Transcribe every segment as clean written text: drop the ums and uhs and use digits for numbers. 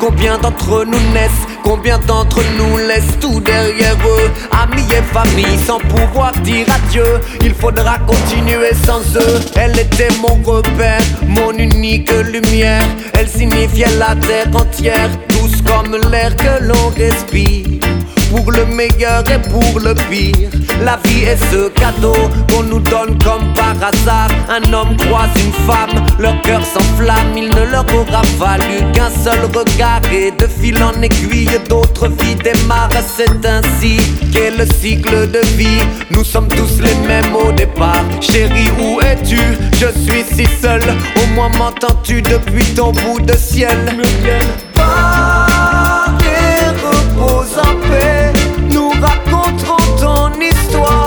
Combien d'entre nous naissent, combien d'entre nous laissent tout derrière eux. Amis et famille sans pouvoir dire adieu. Il faudra continuer sans eux. Elle était mon repère, mon unique lumière. Elle signifiait la terre entière, douce comme l'air que l'on respire. Pour le meilleur et pour le pire, la vie est ce cadeau qu'on nous donne comme par hasard. Un homme croise une femme, leur cœur s'enflamme. Il ne leur aura fallu qu'un seul regard, et de fil en aiguille d'autres vies démarrent. C'est ainsi qu'est le cycle de vie. Nous sommes tous les mêmes au départ. Chérie, où es-tu? Je suis si seul. Au moins m'entends-tu depuis ton bout de ciel? Pars et repose en paix. Nous raconterons ton histoire.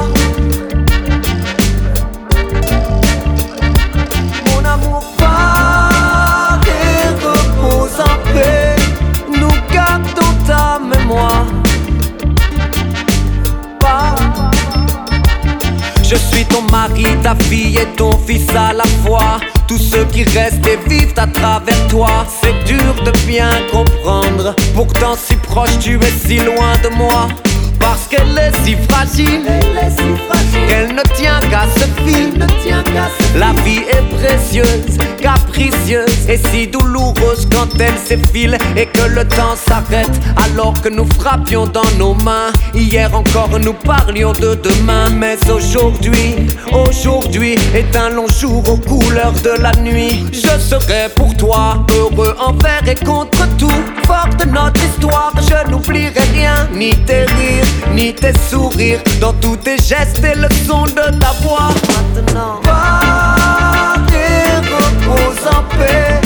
Mon amour, pars et repose en paix. Nous gardons ta mémoire. Pars. Je suis ton mari, ta fille et ton fils à la fois. Tous ceux qui restent et vivent à travers toi. C'est dur de bien comprendre, pourtant si proche tu es si loin de moi. Parce qu'elle est si fragile, qu'elle ne tient qu'à ce fil. La vie est précieuse, capricieuse et si douloureuse quand elle s'effile et que le temps s'arrête alors que nous frappions dans nos mains. Hier encore nous parlions de demain, mais aujourd'hui est un long jour aux couleurs de la nuit. Je serai pour toi heureux envers et contre tout. Fort de notre histoire, je n'oublierai rien, ni tes rires, ni tes sourires, dans tous tes gestes et le son de ta voix. Maintenant, pars et repose en paix.